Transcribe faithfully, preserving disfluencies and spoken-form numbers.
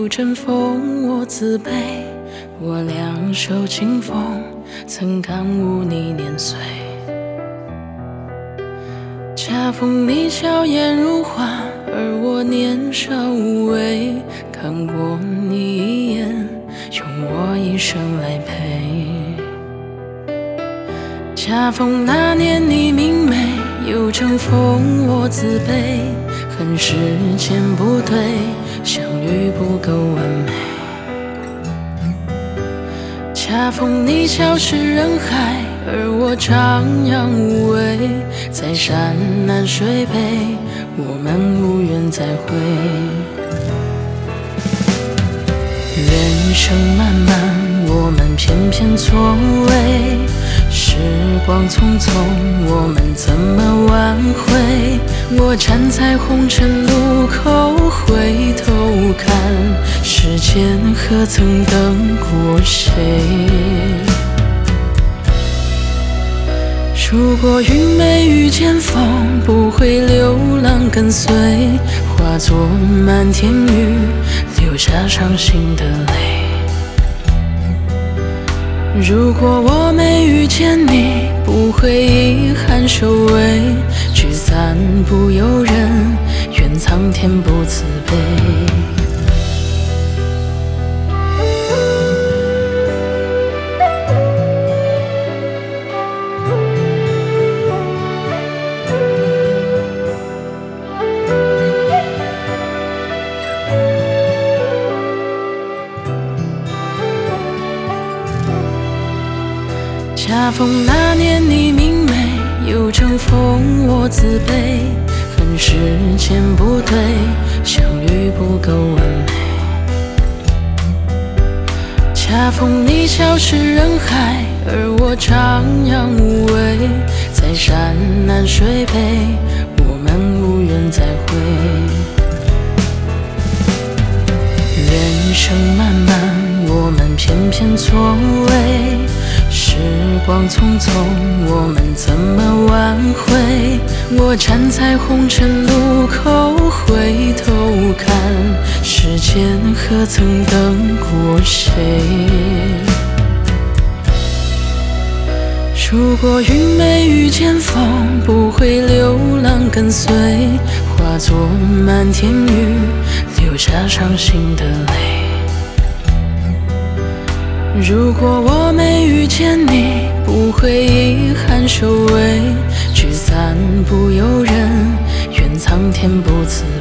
有阵风，我自卑。我两手清风，曾感悟你年岁。恰逢你笑颜如花，而我年少无畏。看过你一眼，用我一生来陪。恰逢那年你明媚，有阵风我自卑。恨时间不对，相遇不够完美。恰逢你消失人海，而我徜徉无畏。在山南水北，我们无缘再会。人生漫漫，我们偏偏错位。时光匆匆，我们怎么挽回？我站在红尘路口，回头看，世间何曾等过谁？如果云没遇见风，不会流浪跟随，化作漫天雨，留下伤心的泪。如果我没遇见你，不会遗憾收尾，聚散不由人，愿苍天不自卑。恰逢那年你明媚，有阵风我自卑。恨时间不对，相遇不够完美。恰逢你消失人海，而我徜徉无畏。在山南水北，我们无缘再会。人生漫漫，我们偏偏错位。时光匆匆，我们怎么挽回？我站在红尘路口，回头看，世间何曾等过谁？如果云没遇见风，不会流浪跟随，化作漫天雨，留下伤心的泪。如果我没遇见你，不会遗憾收尾，聚散不由人，愿苍天不自